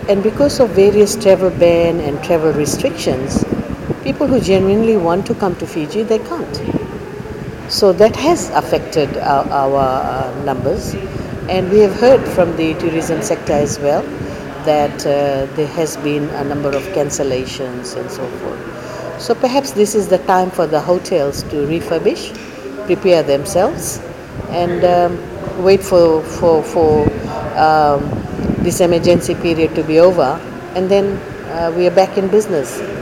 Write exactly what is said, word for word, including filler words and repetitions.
And because of various travel ban and travel restrictions, people who genuinely want to come to Fiji, they can't. So that has affected our, our uh, numbers, and we have heard from the tourism sector as well that uh, there has been a number of cancellations and so forth. So perhaps this is the time for the hotels to refurbish, prepare themselves, and um, wait for for for um, this emergency period to be over, and then uh, we are back in business.